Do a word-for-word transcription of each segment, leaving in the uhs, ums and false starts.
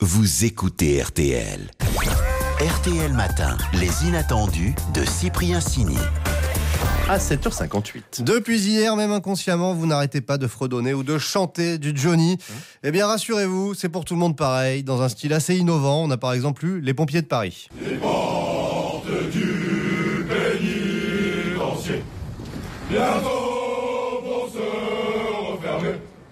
vous écoutez R T L. R T L Matin, les inattendus de Cyprien Sini. À sept heures cinquante-huit. Depuis hier, même inconsciemment, vous n'arrêtez pas de fredonner ou de chanter du Johnny. Mmh. Eh bien, rassurez-vous, c'est pour tout le monde pareil, dans un style assez innovant. On a par exemple eu Les Pompiers de Paris. Les portes du pénitencier bientôt vont se refermer.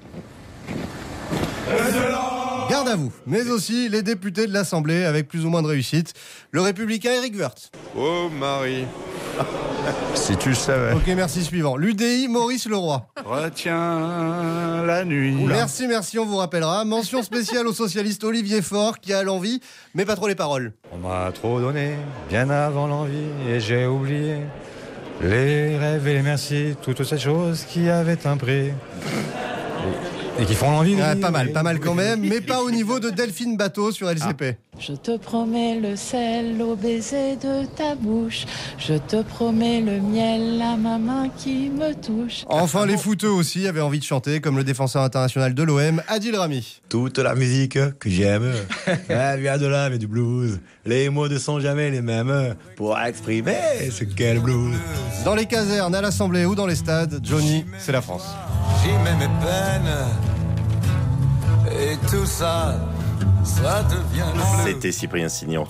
Et c'est là. Garde à vous, mais aussi les députés de l'Assemblée avec plus ou moins de réussite. Le républicain Éric Woerth. Oh Marie, si tu le savais. Ok, merci, suivant. L'U D I Maurice Leroy. Retiens la nuit. Oula. Merci, merci, on vous rappellera. Mention spéciale au socialiste Olivier Faure qui a l'envie, mais pas trop les paroles. On m'a trop donné, bien avant l'envie, et j'ai oublié les rêves et les merci, toutes ces choses qui avaient un prix. Et qui font l'envie. Ouais, pas mal, pas mal quand même, mais pas au niveau de Delphine Bateau sur L C P. Ah. Je te promets le sel au baiser de ta bouche. Je te promets le miel à ma main qui me touche. Enfin, les footeux aussi avaient envie de chanter, comme le défenseur international de l'O M, Adil Rami. Toute la musique que j'aime, elle vient de là, mais du blues. Les mots ne sont jamais les mêmes pour exprimer ce qu'est le blues. Dans les casernes, à l'Assemblée ou dans les stades, Johnny, c'est la France. J'y mets mes peines et tout ça, ça devient le bleu. C'était Cyprien Sini.